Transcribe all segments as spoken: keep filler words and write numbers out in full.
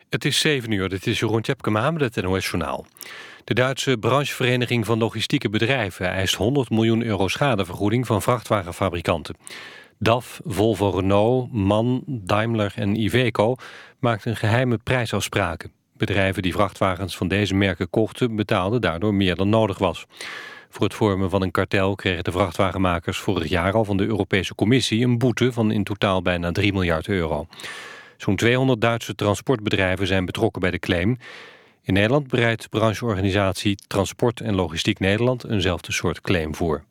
Het is zeven uur, dit is Jeroen Tjepkema met het N O S-journaal. De Duitse branchevereniging van logistieke bedrijven eist honderd miljoen euro schadevergoeding van vrachtwagenfabrikanten. D A F, Volvo Renault, MAN, Daimler en Iveco maakten geheime prijsafspraken. Bedrijven die vrachtwagens van deze merken kochten betaalden daardoor meer dan nodig was. Voor het vormen van een kartel kregen de vrachtwagenmakers vorig jaar al van de Europese Commissie een boete van in totaal bijna drie miljard euro. Zo'n tweehonderd Duitse transportbedrijven zijn betrokken bij de claim. In Nederland bereidt brancheorganisatie Transport en Logistiek Nederland eenzelfde soort claim voor.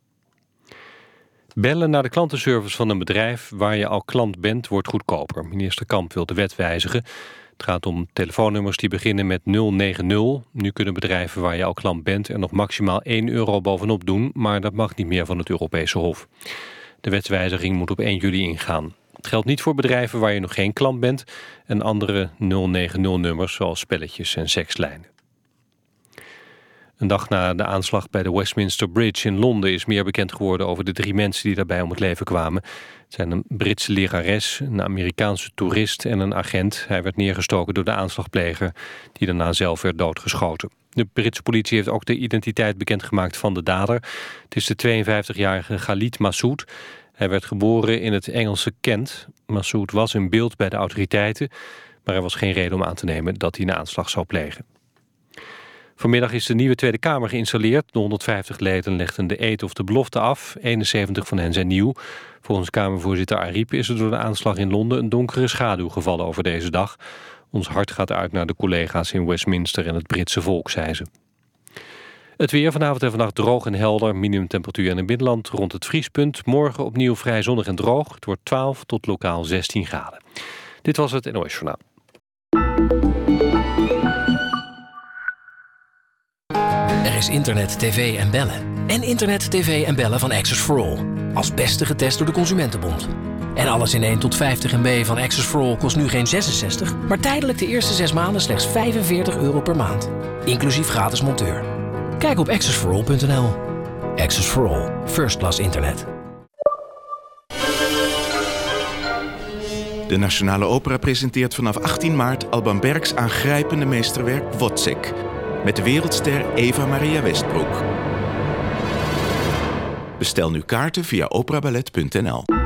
Bellen naar de klantenservice van een bedrijf waar je al klant bent wordt goedkoper. Minister Kamp wil de wet wijzigen. Het gaat om telefoonnummers die beginnen met nul negen nul. Nu kunnen bedrijven waar je al klant bent er nog maximaal één euro bovenop doen, maar dat mag niet meer van het Europese Hof. De wetswijziging moet op één juli ingaan. Het geldt niet voor bedrijven waar je nog geen klant bent en andere nul negen nul-nummers zoals spelletjes en sekslijnen. Een dag na de aanslag bij de Westminster Bridge in Londen is meer bekend geworden over de drie mensen die daarbij om het leven kwamen. Het zijn een Britse lerares, een Amerikaanse toerist en een agent. Hij werd neergestoken door de aanslagpleger die daarna zelf werd doodgeschoten. De Britse politie heeft ook de identiteit bekendgemaakt van de dader. Het is de tweeënvijftigjarige Khalid Massoud. Hij werd geboren in het Engelse Kent. Massoud was in beeld bij de autoriteiten, maar er was geen reden om aan te nemen dat hij een aanslag zou plegen. Vanmiddag is de nieuwe Tweede Kamer geïnstalleerd. De honderdvijftig leden legden de eed of de belofte af. eenenzeventig van hen zijn nieuw. Volgens Kamervoorzitter Ariep is er door de aanslag in Londen een donkere schaduw gevallen over deze dag. Ons hart gaat uit naar de collega's in Westminster en het Britse volk, zei ze. Het weer vanavond en vannacht droog en helder. Minimumtemperatuur in het binnenland rond het vriespunt. Morgen opnieuw vrij zonnig en droog. Het wordt twaalf tot lokaal zestien graden. Dit was het N O S-journaal. Er is internet, tv en bellen. En internet, tv en bellen van Access for All. Als beste getest door de Consumentenbond. En alles in één tot vijftig MB van Access for All kost nu geen zesenzestig, maar tijdelijk de eerste zes maanden slechts vijfenveertig euro per maand. Inclusief gratis monteur. Kijk op access for all punt n l. Access for All. First class internet. De Nationale Opera presenteert vanaf achttien maart Alban Bergs aangrijpende meesterwerk Wozzeck, met de wereldster Eva Maria Westbroek. Bestel nu kaarten via operaballet punt n l.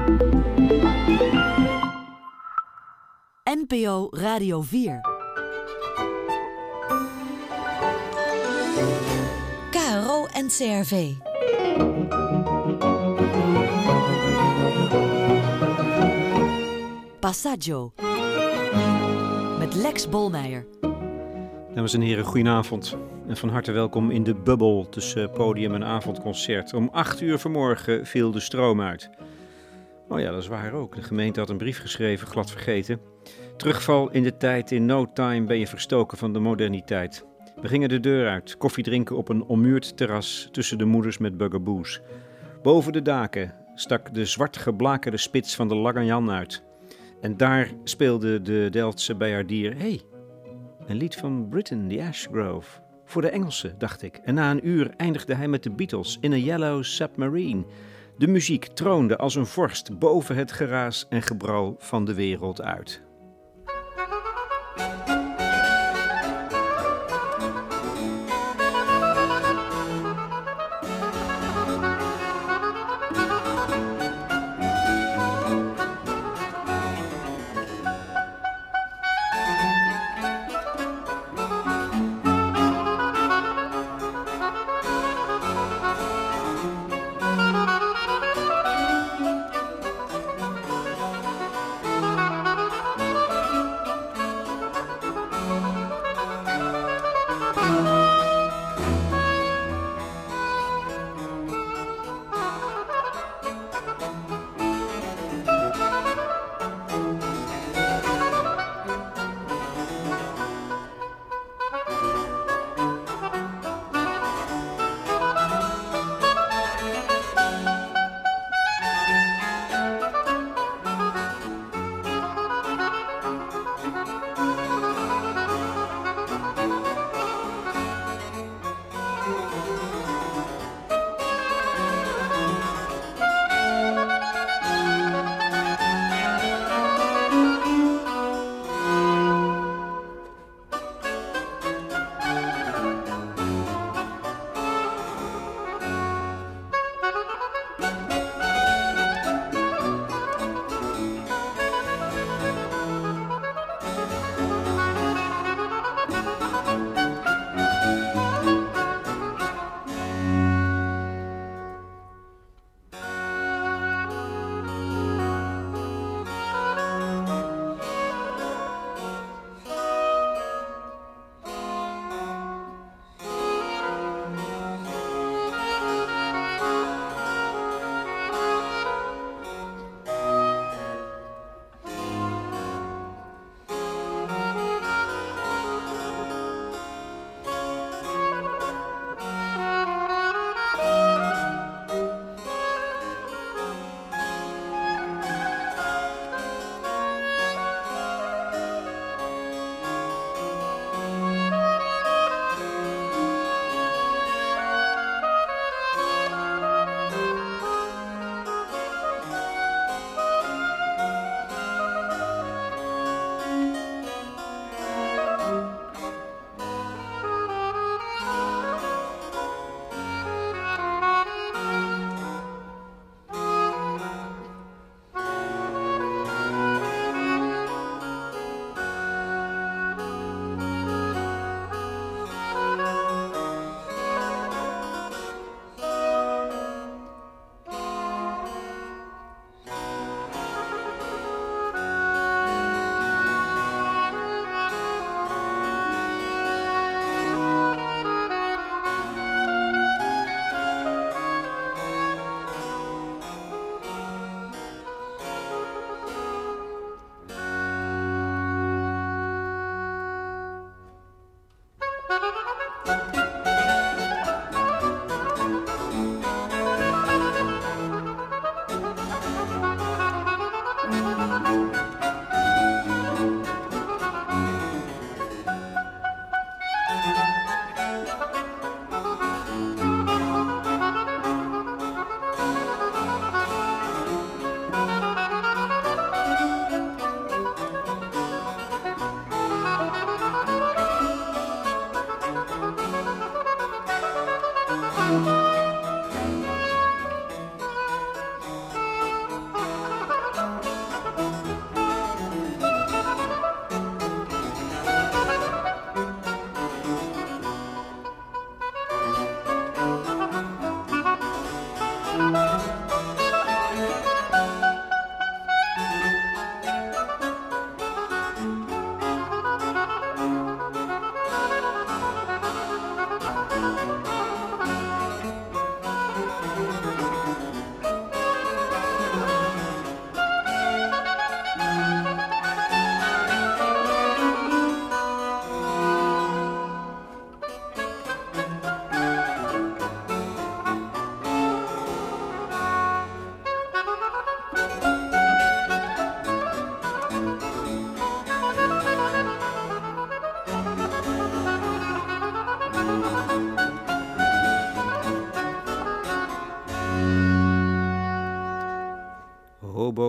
N P O Radio vier. K R O en C R V. Passaggio. Met Lex Bolmeijer. Dames en heren, goedenavond. En van harte welkom in de bubbel tussen podium en avondconcert. Om acht uur vanmorgen viel de stroom uit. Oh ja, dat is waar ook. De gemeente had een brief geschreven, glad vergeten. Terugval in de tijd, in no time ben je verstoken van de moderniteit. We gingen de deur uit, koffie drinken op een ommuurd terras tussen de moeders met bugaboos. Boven de daken stak de zwart geblakerde spits van de Lange Jan uit. En daar speelde de Delftse bijaardier, hé, hey, een lied van Britain, The Ash Grove. Voor de Engelsen, dacht ik. En na een uur eindigde hij met de Beatles in a Yellow Submarine. De muziek troonde als een vorst boven het geraas en gebrouw van de wereld uit.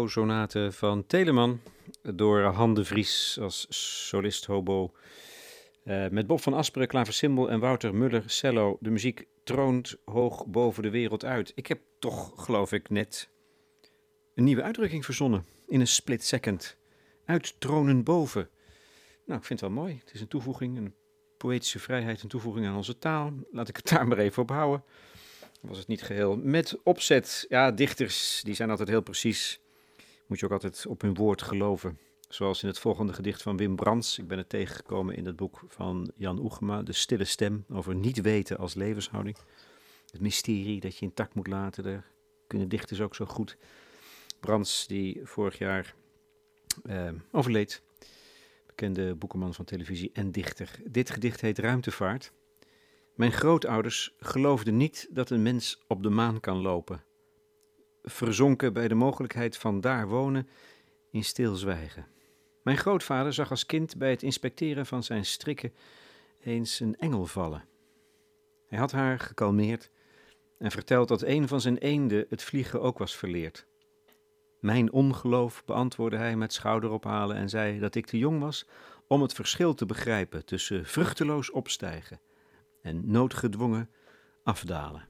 hobo-sonate van Telemann door Han de Vries als solist hobo. Uh, met Bob van Asperen, klaversymbol en Wouter Muller, cello. De muziek troont hoog boven de wereld uit. Ik heb toch, geloof ik, net een nieuwe uitdrukking verzonnen. In een split second. Uittronen boven. Nou, ik vind het wel mooi. Het is een toevoeging, een poëtische vrijheid, een toevoeging aan onze taal. Laat ik het daar maar even op houden. Was het niet geheel met opzet. Ja, dichters, die zijn altijd heel precies. Moet je ook altijd op hun woord geloven. Zoals in het volgende gedicht van Wim Brands. Ik ben het tegengekomen in het boek van Jan Oegema, De Stille Stem, over niet weten als levenshouding. Het mysterie dat je intact moet laten, daar kunnen dichters ook zo goed. Brands, die vorig jaar eh, overleed. Bekende boekenman van televisie en dichter. Dit gedicht heet Ruimtevaart. Mijn grootouders geloofden niet dat een mens op de maan kan lopen. Verzonken bij de mogelijkheid van daar wonen in stilzwijgen. Mijn grootvader zag als kind bij het inspecteren van zijn strikken eens een engel vallen. Hij had haar gekalmeerd en verteld dat een van zijn eenden het vliegen ook was verleerd. Mijn ongeloof, beantwoordde hij met schouderophalen en zei dat ik te jong was om het verschil te begrijpen tussen vruchteloos opstijgen en noodgedwongen afdalen.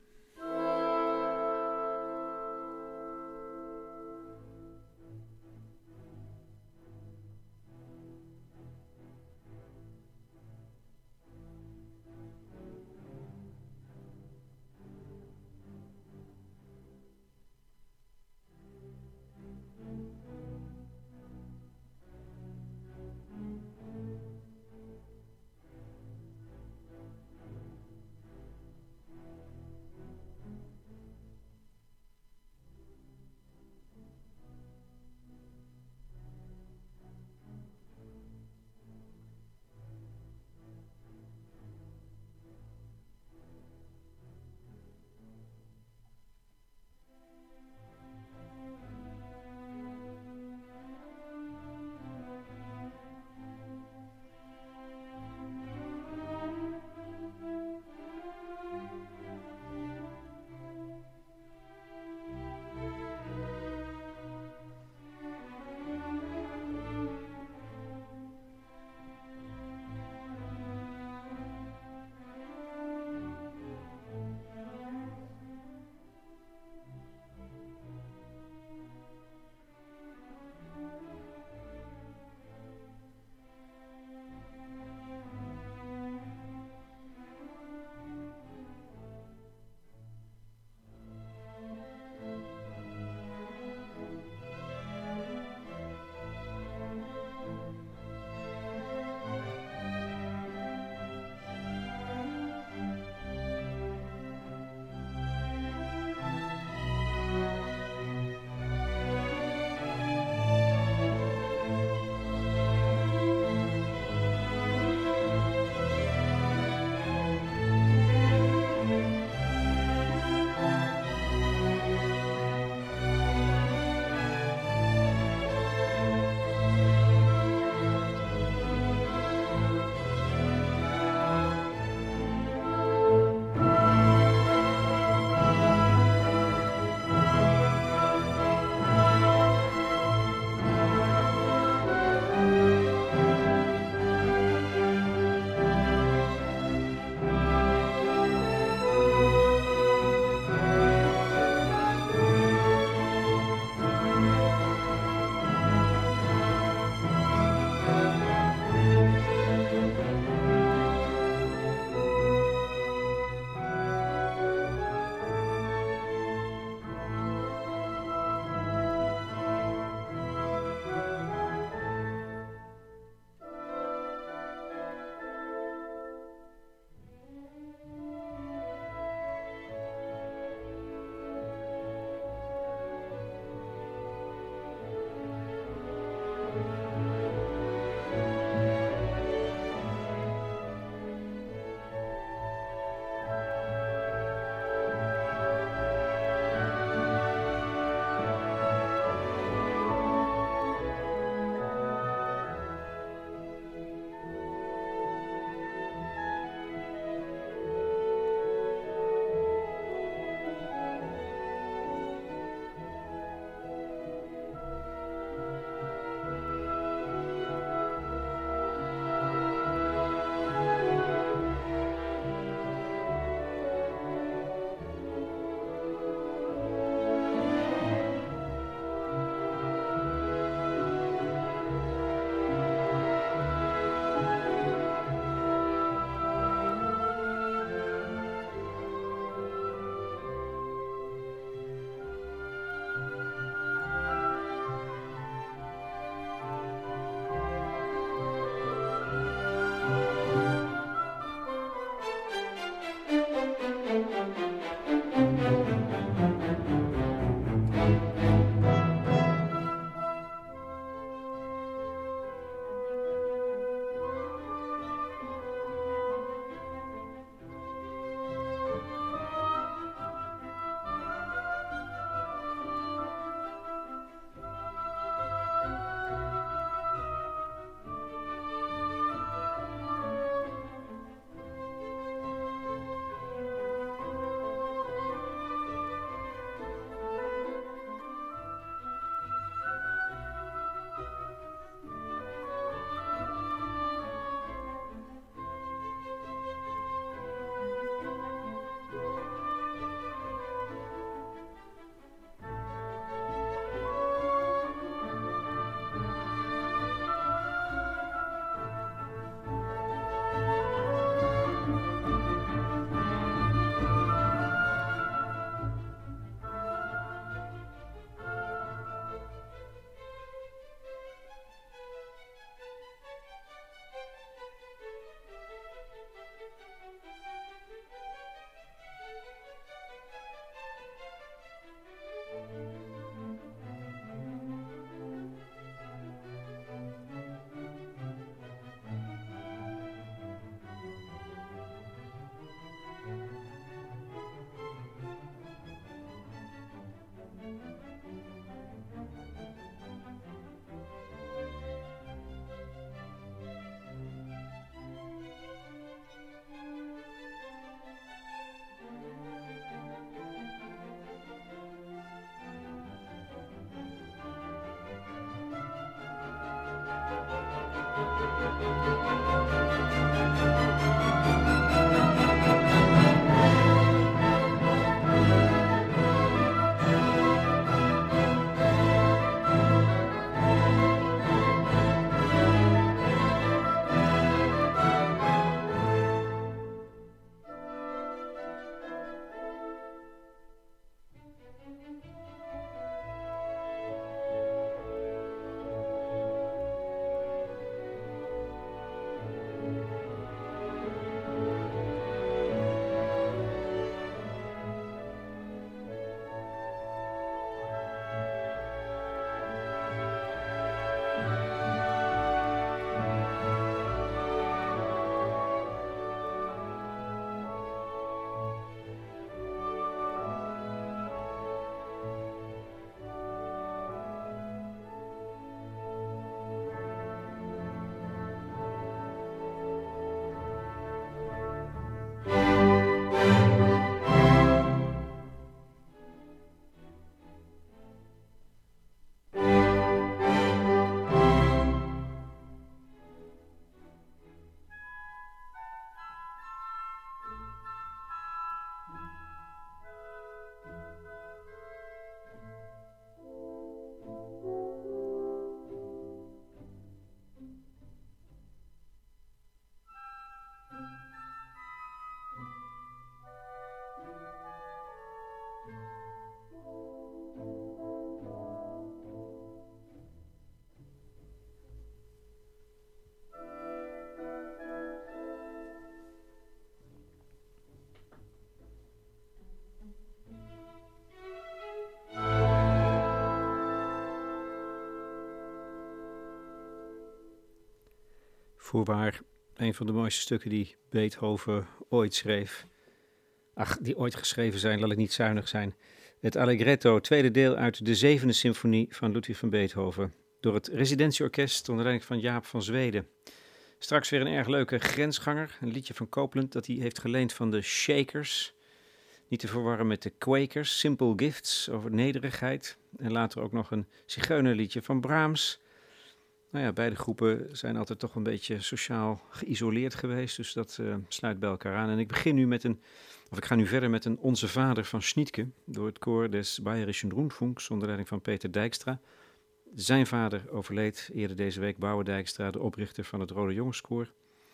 Voorwaar een van de mooiste stukken die Beethoven ooit schreef. Ach, die ooit geschreven zijn, laat ik niet zuinig zijn. Het Allegretto, tweede deel uit de zevende symfonie van Ludwig van Beethoven. Door het residentieorkest onder leiding van Jaap van Zweden. Straks weer een erg leuke grensganger. Een liedje van Copeland dat hij heeft geleend van de Shakers. Niet te verwarren met de Quakers. Simple Gifts over nederigheid. En later ook nog een zigeunerliedje van Brahms. Nou ja, beide groepen zijn altijd toch een beetje sociaal geïsoleerd geweest. Dus dat uh, sluit bij elkaar aan. En ik begin nu met een, of ik ga nu verder met een Onze Vader van Schnittke. Door het koor des Bayerischen Rundfunks onder leiding van Peter Dijkstra. Zijn vader overleed eerder deze week, Bouwe Dijkstra, de oprichter van het Rode Jongenskoor.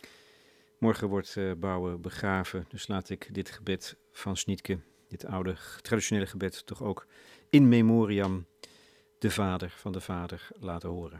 Morgen wordt uh, Bouwe begraven, dus laat ik dit gebed van Schnittke, dit oude traditionele gebed, toch ook in memoriam de vader van de vader laten horen.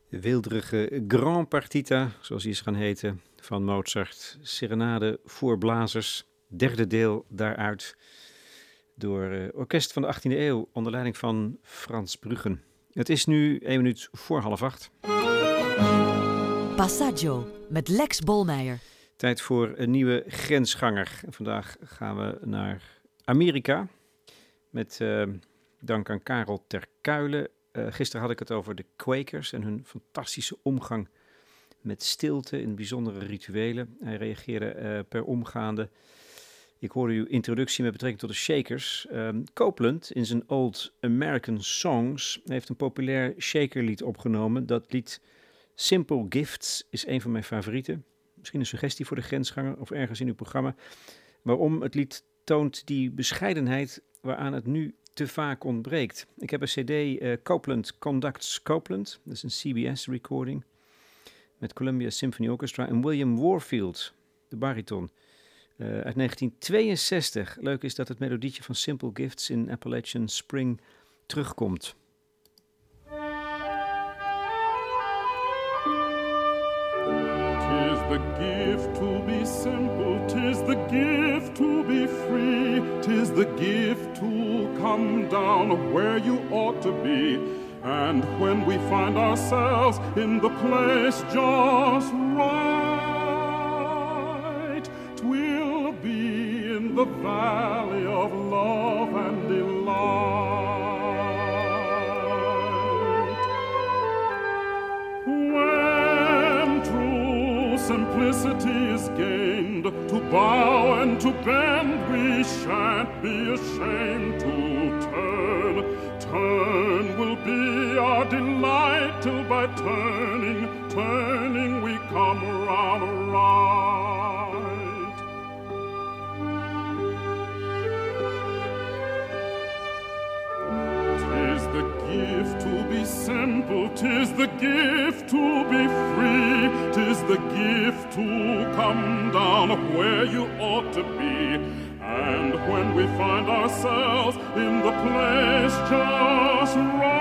De weelderige Grand Partita, zoals die is gaan heten, van Mozart. Serenade voor blazers, derde deel daaruit. Door uh, orkest van de achttiende eeuw, onder leiding van Frans Bruggen. Het is nu één minuut voor half acht. Passaggio met Lex Bolmeijer. Tijd voor een nieuwe grensganger. En vandaag gaan we naar Amerika. Met uh, dank aan Karel ter Kuilen. Uh, gisteren had ik het over de Quakers en hun fantastische omgang met stilte in bijzondere rituelen. Hij reageerde uh, per omgaande. Ik hoorde uw introductie met betrekking tot de Shakers. Um, Copeland in zijn Old American Songs heeft een populair shakerlied opgenomen. Dat lied Simple Gifts is een van mijn favorieten. Misschien een suggestie voor de grensganger of ergens in uw programma. Waarom? Het lied toont die bescheidenheid waaraan het nu te vaak ontbreekt. Ik heb een cd, uh, Copeland Conducts Copeland. Dat is een C B S recording met Columbia Symphony Orchestra en William Warfield, de bariton. Uh, uit negentien tweeënzestig. Leuk is dat het melodietje van Simple Gifts in Appalachian Spring terugkomt. Tis the gift to be simple, tis the gift to be free, tis the gift to come down where you ought to be. And when we find ourselves in the place just right, 'twill be in the valley of love and delight. When true simplicity is gained, to bow and to bend, we shan't be ashamed to turn. Turn will be our delight, till by turning, turning we come round right. Tis the gift to be simple, tis the gift to be free, tis the gift to come down where you ought to be. And when we find ourselves in the place just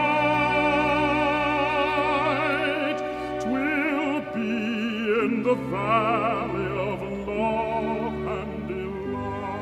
right, 'twill be in the valley of love and delight.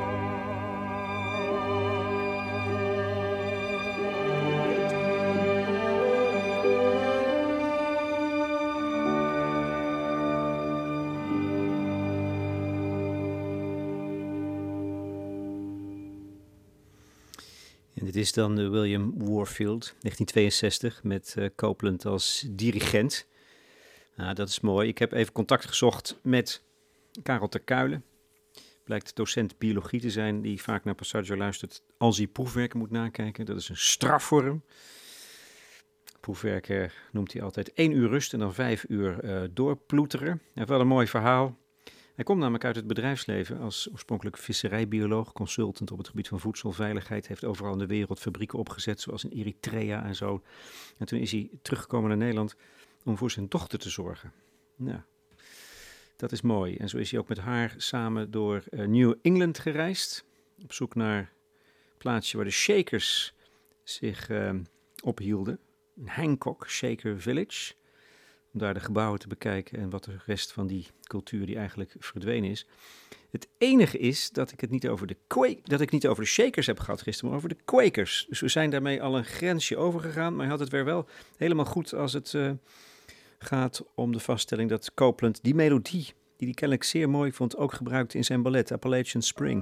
En dit is dan uh, William Warfield, negentien tweeënzestig, met uh, Copeland als dirigent. Nou, dat is mooi. Ik heb even contact gezocht met Karel ter Kuilen. Blijkt docent biologie te zijn, die vaak naar Passaggio luistert als hij proefwerken moet nakijken. Dat is een straf voor hem. Proefwerken noemt hij altijd één uur rust en dan vijf uur uh, doorploeteren. Hij heeft wel een mooi verhaal. Hij komt namelijk uit het bedrijfsleven als oorspronkelijk visserijbioloog, consultant op het gebied van voedselveiligheid. Heeft overal in de wereld fabrieken opgezet, zoals in Eritrea en zo. En toen is hij teruggekomen naar Nederland om voor zijn dochter te zorgen. Nou, dat is mooi. En zo is hij ook met haar samen door uh, New England gereisd. Op zoek naar een plaatsje waar de Shakers zich uh, ophielden. Een Hancock Shaker Village. Om daar de gebouwen te bekijken en wat de rest van die cultuur die eigenlijk verdwenen is. Het enige is dat ik het niet over de, Quak- dat ik niet over de Shakers heb gehad gisteren, maar over de Quakers. Dus we zijn daarmee al een grensje overgegaan, maar hij had het weer wel helemaal goed als het uh, gaat om de vaststelling dat Copeland die melodie, die hij kennelijk zeer mooi vond, ook gebruikte in zijn ballet Appalachian Spring.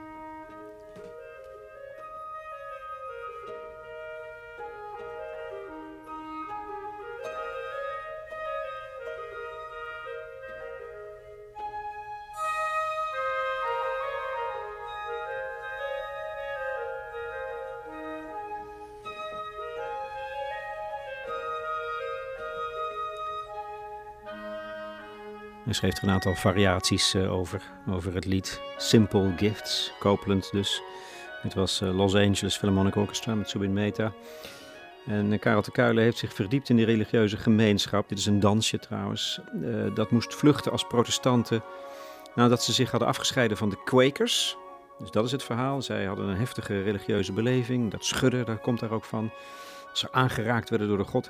Hij schreef er een aantal variaties uh, over, over het lied Simple Gifts, Copeland dus. Dit was uh, Los Angeles Philharmonic Orchestra met Zubin Mehta. En uh, Karel ter Kuilen heeft zich verdiept in de religieuze gemeenschap. Dit is een dansje trouwens. Uh, dat moest vluchten als protestanten nadat ze zich hadden afgescheiden van de Quakers. Dus dat is het verhaal. Zij hadden een heftige religieuze beleving. Dat schudden, daar komt daar ook van. Als ze aangeraakt werden door de godheid,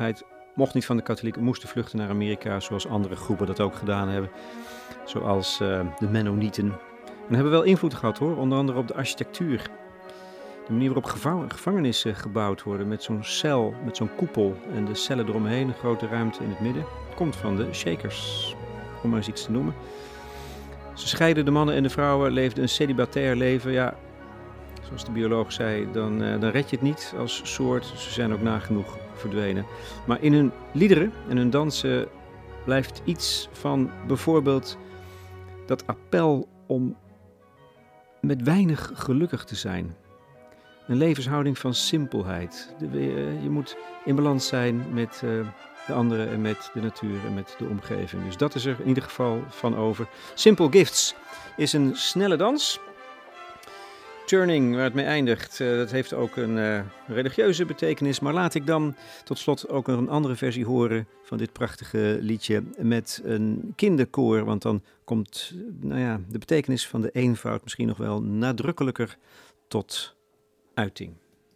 mocht niet van de katholieken, moesten vluchten naar Amerika, zoals andere groepen dat ook gedaan hebben. Zoals uh, de Mennonieten. En hebben wel invloed gehad hoor, onder andere op de architectuur. De manier waarop gevang- gevangenissen gebouwd worden met zo'n cel, met zo'n koepel en de cellen eromheen, een grote ruimte in het midden, komt van de Shakers, om maar eens iets te noemen. Ze scheiden de mannen en de vrouwen, leefden een celibatair leven. Ja, zoals de bioloog zei, dan, uh, dan red je het niet als soort. Ze zijn ook nagenoeg verdwenen. Maar in hun liederen en hun dansen blijft iets van bijvoorbeeld dat appel om met weinig gelukkig te zijn. Een levenshouding van simpelheid. De, uh, je moet in balans zijn met uh, de anderen en met de natuur en met de omgeving. Dus dat is er in ieder geval van over. Simple Gifts is een snelle dans. Turning, waar het mee eindigt, uh, dat heeft ook een uh, religieuze betekenis. Maar laat ik dan tot slot ook een andere versie horen van dit prachtige liedje met een kinderkoor. Want dan komt nou ja, de betekenis van de eenvoud misschien nog wel nadrukkelijker tot uiting.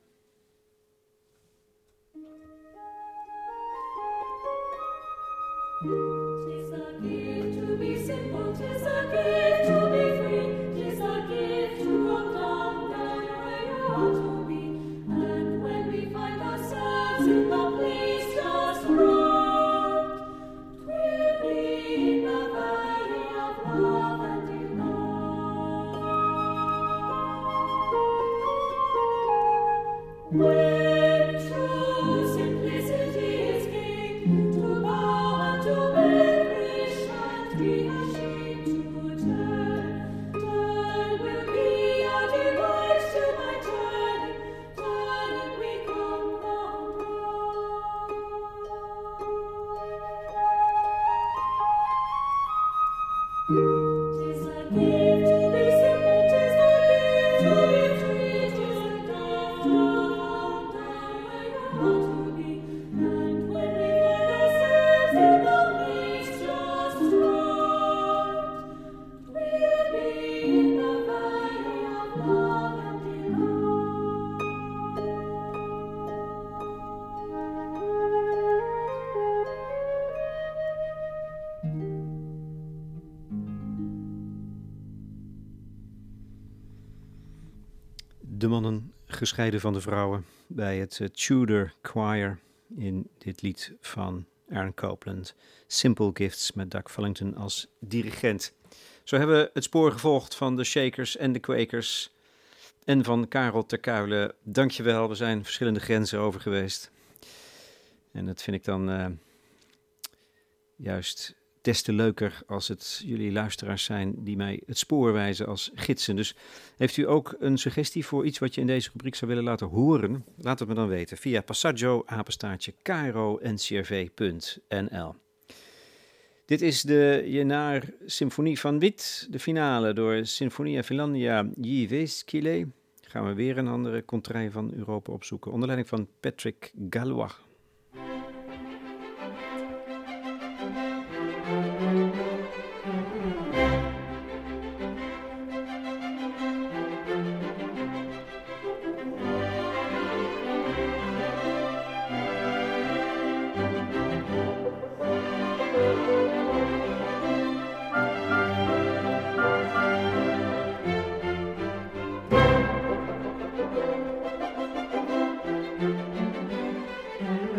When true simplicity is king, to bow and to bend we shan't be ashamed to turn. Turn will be our delight till by turning, turning we come round round. 'Tis a gift to be simple, 'tis a gift to be free, 'tis a gift to De mannen gescheiden van de vrouwen bij het uh, Tudor Choir in dit lied van Aaron Copland. Simple Gifts met Doug Fullington als dirigent. Zo hebben we het spoor gevolgd van de Shakers en de Quakers en van Karel ter Kuile. Dankjewel, we zijn verschillende grenzen over geweest. En dat vind ik dan uh, juist des te leuker als het jullie luisteraars zijn die mij het spoor wijzen als gidsen. Dus heeft u ook een suggestie voor iets wat je in deze rubriek zou willen laten horen? Laat het me dan weten via passaggio apenstaartje k r o n c r v punt n l. Dit is de Jenaar Symfonie van Wit, de finale door Sinfonia Finlandia Jyväskylä. Gaan we weer een andere contrée van Europa opzoeken, onder leiding van Patrick Galois. Thank you.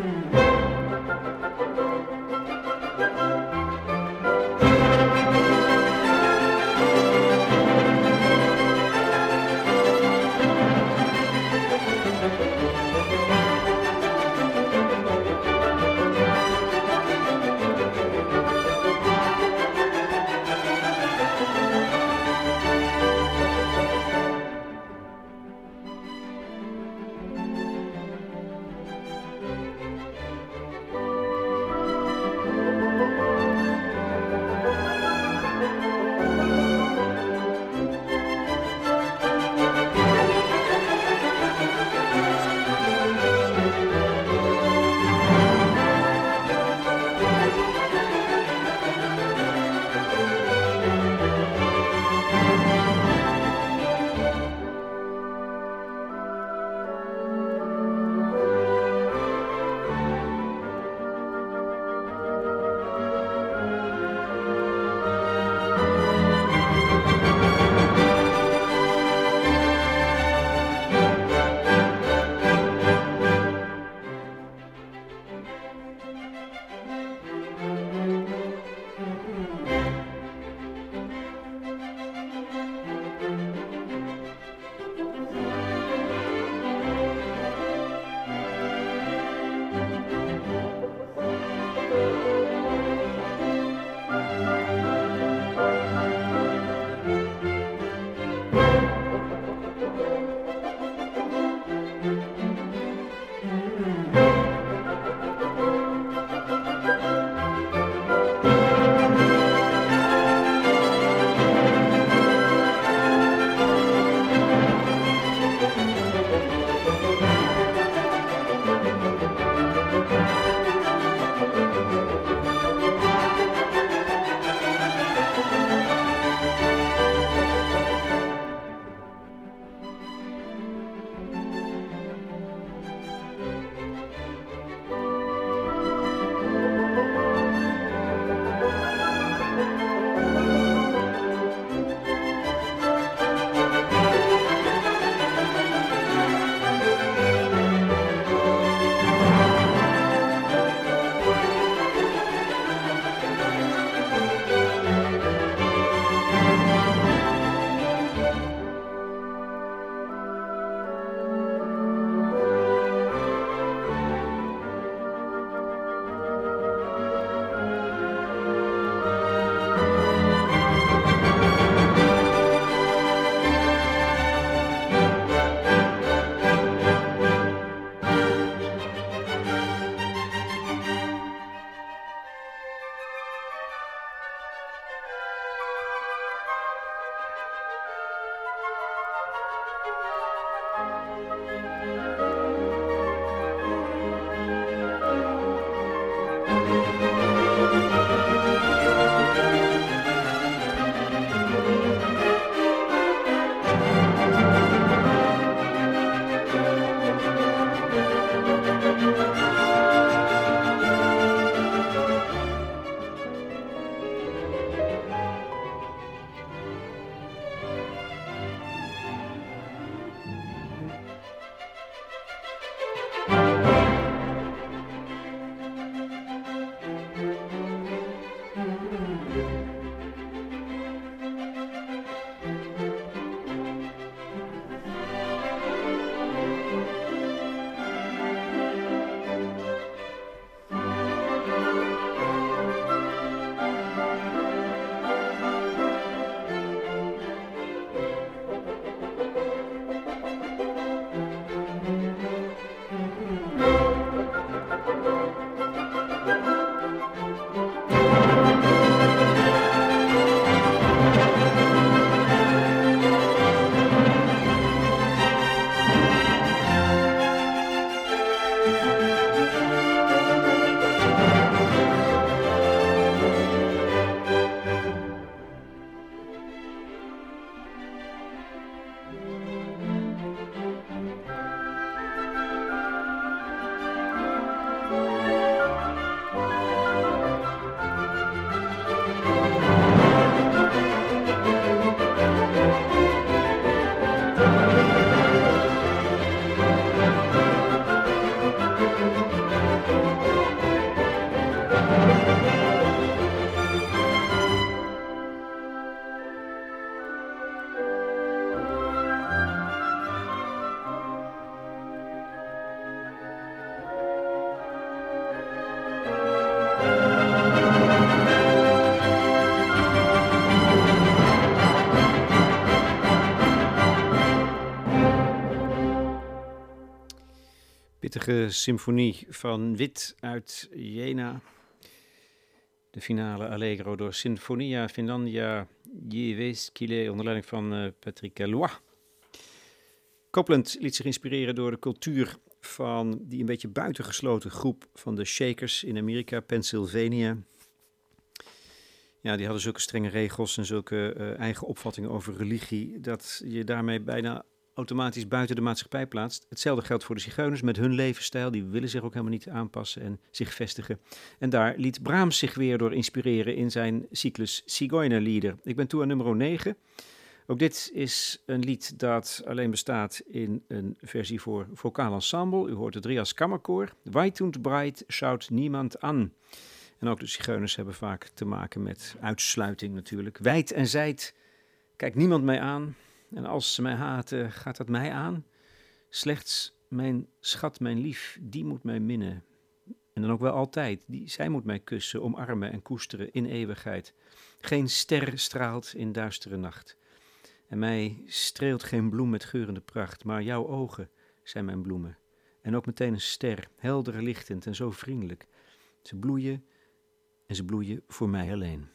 Pittige symfonie van Wit uit Jena. De finale Allegro door Sinfonia Finlandia Jyväskylä onder leiding van uh, Patrick Laloy. Copland liet zich inspireren door de cultuur van die een beetje buitengesloten groep van de Shakers in Amerika, Pennsylvania. Ja, die hadden zulke strenge regels en zulke uh, eigen opvattingen over religie, dat je daarmee bijna automatisch buiten de maatschappij plaatst. Hetzelfde geldt voor de zigeuners met hun levensstijl. Die willen zich ook helemaal niet aanpassen en zich vestigen. En daar liet Brahms zich weer door inspireren in zijn cyclus Zigeunerlieder. Ik ben toe aan nummer negen. Ook dit is een lied dat alleen bestaat in een versie voor vocaal ensemble. U hoort het Rias Kammerkoor. Weit und breit schaut niemand an. En ook de zigeuners hebben vaak te maken met uitsluiting natuurlijk. Wijd en zijd kijkt niemand mij aan. En als ze mij haten, gaat dat mij aan. Slechts mijn schat, mijn lief, die moet mij minnen. En dan ook wel altijd. Die, zij moet mij kussen, omarmen en koesteren in eeuwigheid. Geen ster straalt in duistere nacht. En mij streelt geen bloem met geurende pracht, maar jouw ogen zijn mijn bloemen. En ook meteen een ster, helder lichtend en zo vriendelijk. Ze bloeien en ze bloeien voor mij alleen.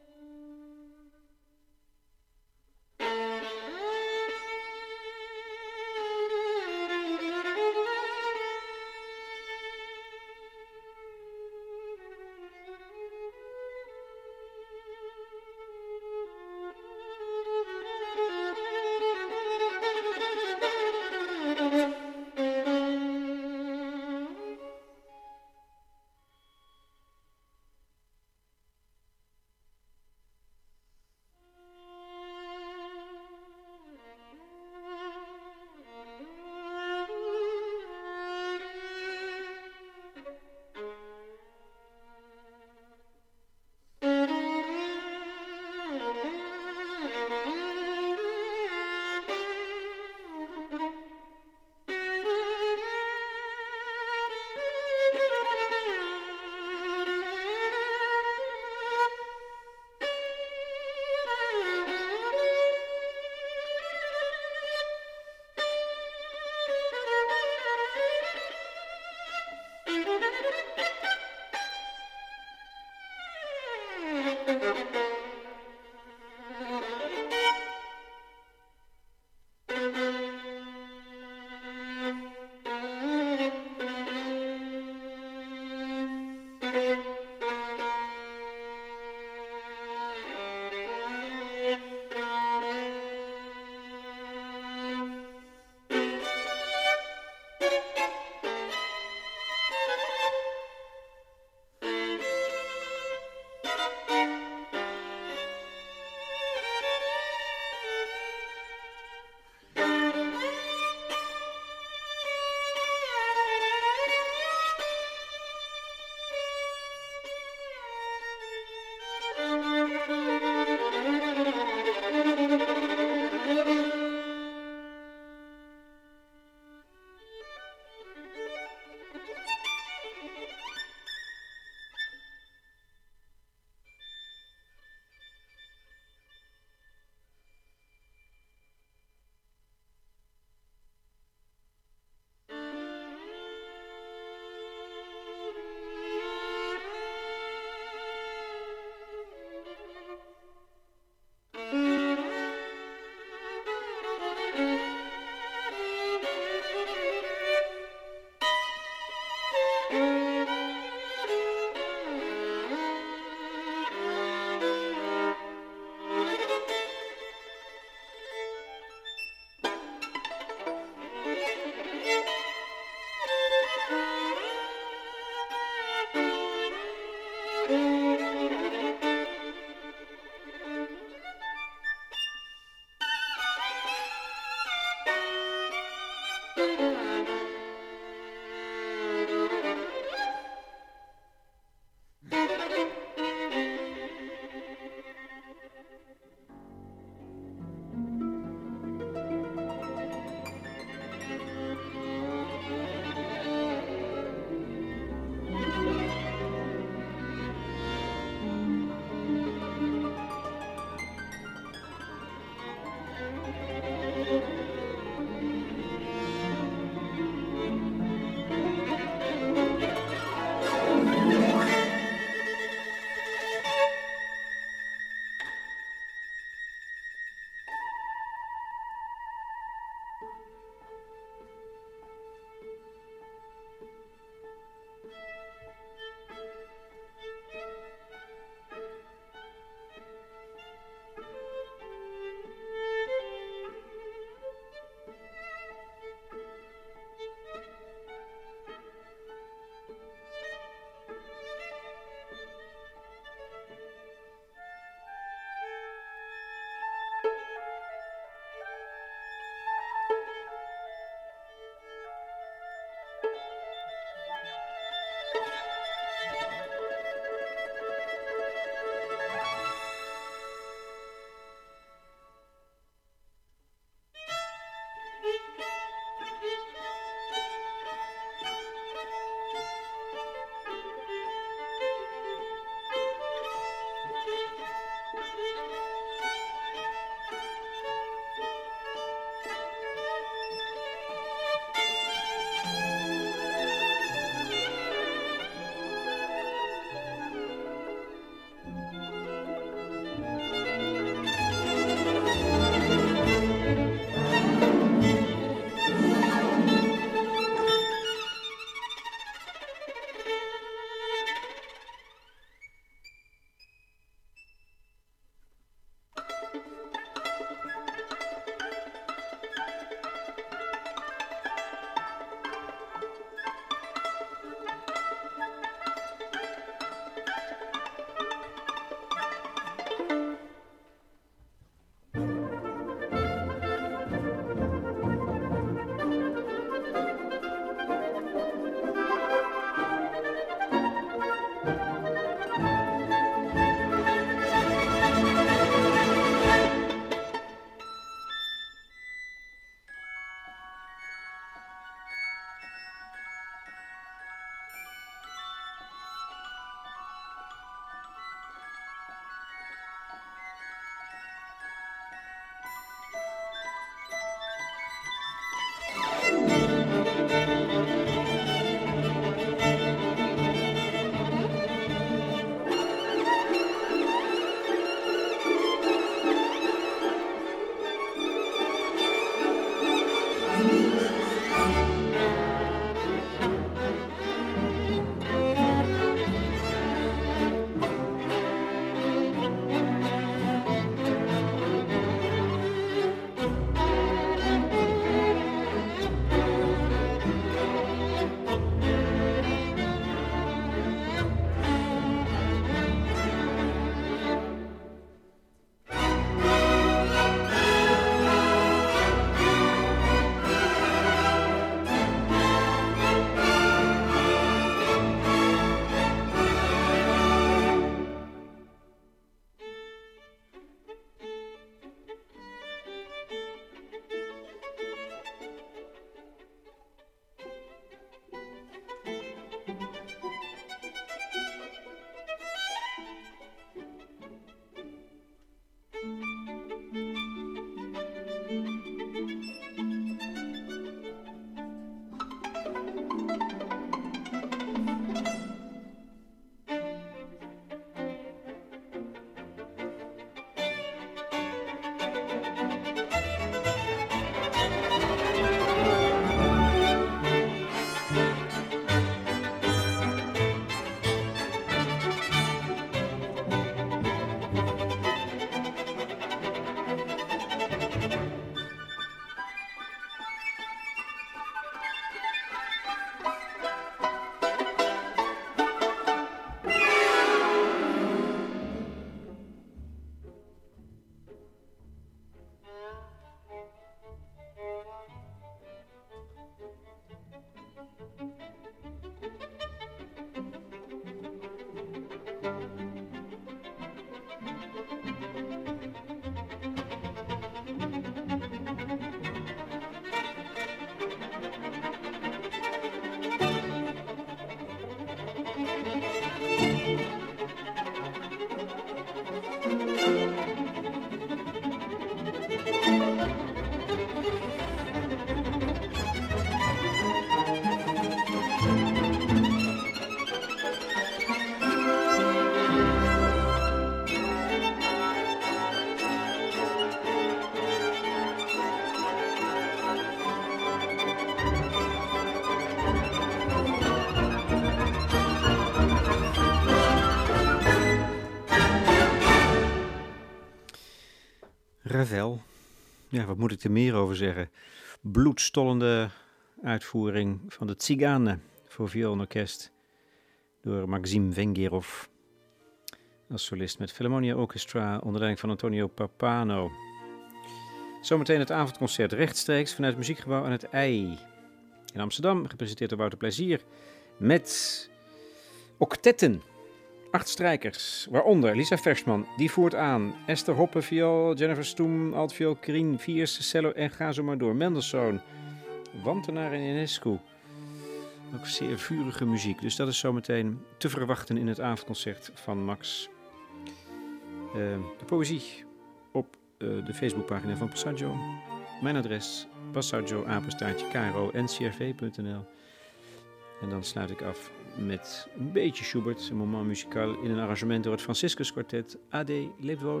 Ravel. Ja, wat moet ik er meer over zeggen? Bloedstollende uitvoering van de Tsigane voor viool en orkest door Maxim Vengerov. Als solist met Philharmonia Orchestra onder leiding van Antonio Papano. Zometeen het avondconcert rechtstreeks vanuit het muziekgebouw aan het IJ in Amsterdam, gepresenteerd door Wouter Plezier, met octetten, acht strijkers, waaronder Lisa Versman, die voert aan, Esther Hoppe, viool, Jennifer Stoem, altviool, Krien, Viers, cello en ga zo maar door, Mendelssohn, Wantenaar en Ionescu. Ook zeer vurige muziek, dus dat is zometeen te verwachten in het avondconcert van Max. Uh, de poëzie op uh, de Facebookpagina van Passaggio. Mijn adres passaggio apenstaartje kro n c r v punt n l. En dan sluit ik af met een beetje Schubert, een moment muzikaal in een arrangement door het Franciscus Quartet. Ade, leef wohl.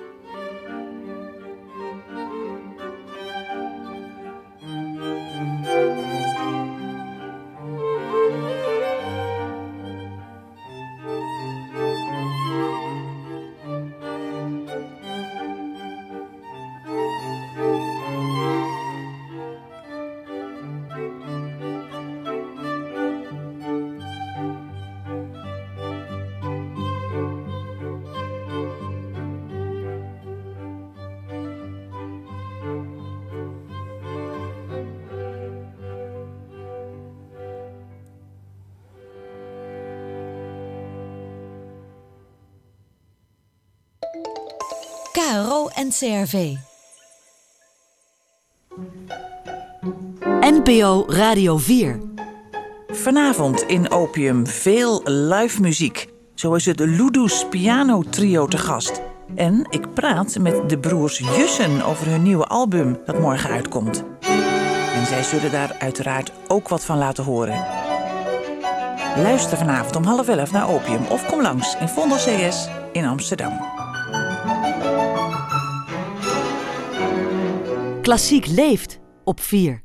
K R O en C R V. N P O Radio vier. Vanavond in Opium veel live muziek. Zo is het Ludus Piano Trio te gast. En ik praat met de broers Jussen over hun nieuwe album dat morgen uitkomt. En zij zullen daar uiteraard ook wat van laten horen. Luister vanavond om half elf naar Opium of kom langs in Vondel C S in Amsterdam. Klassiek leeft op vier.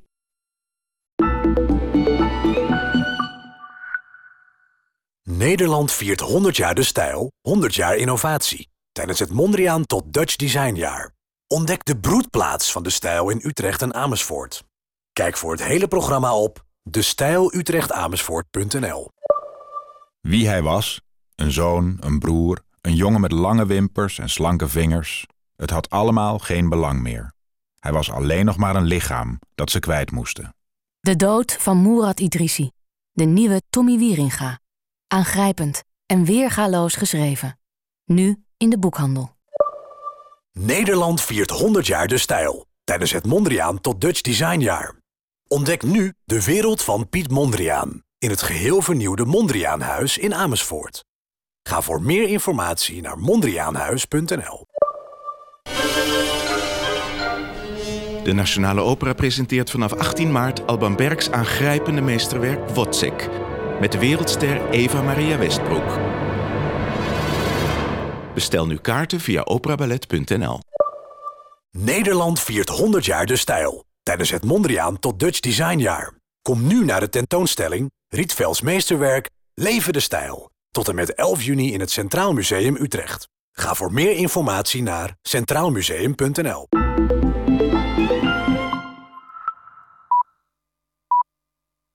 Nederland viert honderd jaar de stijl, honderd jaar innovatie. Tijdens het Mondriaan tot Dutch Designjaar. Ontdek de broedplaats van de stijl in Utrecht en Amersfoort. Kijk voor het hele programma op de stijl utrecht amersfoort punt n l. Wie hij was, een zoon, een broer, een jongen met lange wimpers en slanke vingers. Het had allemaal geen belang meer. Hij was alleen nog maar een lichaam dat ze kwijt moesten. De dood van Moerad Idrissi, de nieuwe Tommy Wieringa. Aangrijpend en weergaloos geschreven. Nu in de boekhandel. Nederland viert honderd jaar de stijl. Tijdens het Mondriaan tot Dutch Designjaar. Ontdek nu de wereld van Piet Mondriaan. In het geheel vernieuwde Mondriaanhuis in Amersfoort. Ga voor meer informatie naar mondriaanhuis punt n l. De Nationale Opera presenteert vanaf achttien maart Alban Bergs aangrijpende meesterwerk Wozzeck. Met de wereldster Eva Maria Westbroek. Bestel nu kaarten via operaballet punt n l. Nederland viert honderd jaar de stijl. Tijdens het Mondriaan tot Dutch Designjaar. Kom nu naar de tentoonstelling Rietvels meesterwerk Leven de Stijl. Tot en met elf juni in het Centraal Museum Utrecht. Ga voor meer informatie naar centraal museum punt n l.